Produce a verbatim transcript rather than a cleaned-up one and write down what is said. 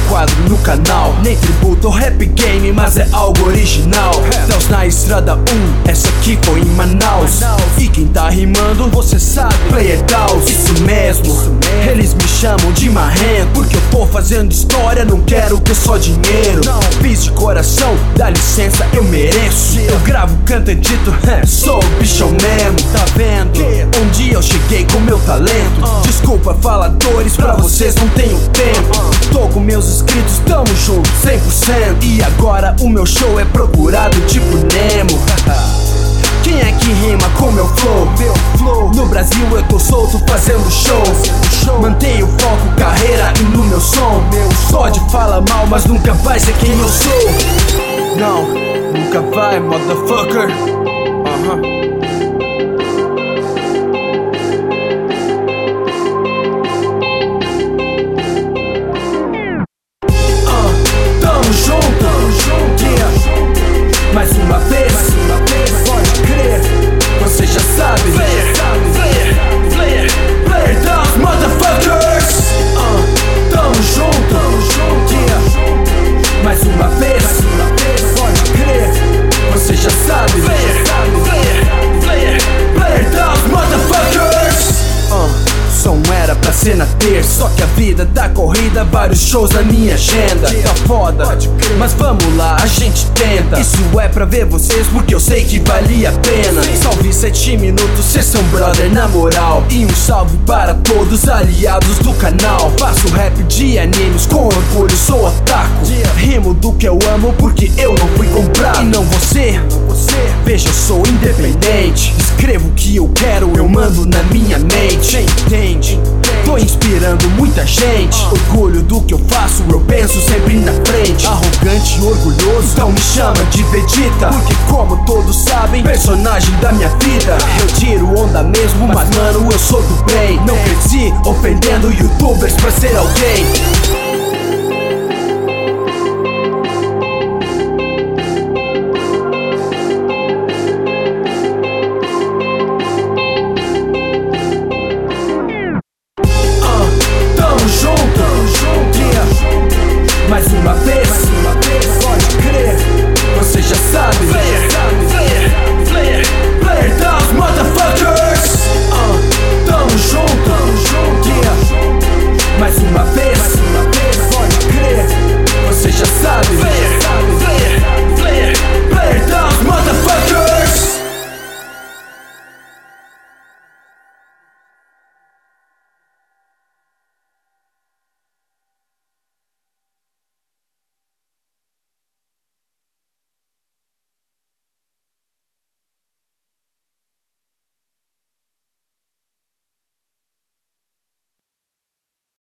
quadro no canal. Nem tributo ao rap game, mas é algo original. Deus na estrada um, essa aqui foi em Manaus. E quem tá rimando, você sabe, Player Daus. Isso mesmo, eles me chamam de marrento, porque eu tô fazendo história, não quero ter só dinheiro. Fiz de coração, dá licença, eu mereço. Eu gravo, canto, edito, sou o bichão mesmo. Tá vendo? Um dia eu cheguei com meu talento. Desculpa faladores, pra vocês não tenho tempo. Tô com meus inscritos, tamo junto, cem por cento. E agora o meu show é procurado tipo Nemo. Quem é que rima com meu flow? No Brasil eu tô solto fazendo show. Mantenho o foco, carreira e no meu som. Pode falar mal, mas nunca vai ser quem eu sou. Não, nunca vai, motherfucker. uh-huh. Mais uma vez, mais uma vez, pode crer, você já sabe. Player, player, player, player Daus, motherfuckers. uh, Tamo junto, tamo junto, yeah. Mais uma vez, mais uma vez, pode crer, você já sabe. Player, player, player, player Daus, motherfuckers. uh. Som era pra ser na terça, só que a vida da corrida, vários shows na minha agenda. Tá foda, mas vamos lá, a gente tenta. Isso é pra ver vocês, porque eu sei que valia a pena. Salve sete minutos, cês são brother na moral. E um salve para todos aliados do canal. Faço rap de animes, com orgulho sou otaku. Rimo do que eu amo porque eu não fui comprado. E não você, veja, eu sou independente. Escrevo o que eu quero, eu mando na minha mente. Entende? Tô inspirando muita gente. Orgulho do que eu faço, eu penso sempre na frente. Arrogante e orgulhoso, então me chama de Vegeta, porque como todos sabem, personagem da minha vida. Eu tiro onda mesmo, mas mano, eu sou do bem. Não cresci ofendendo youtubers pra ser alguém.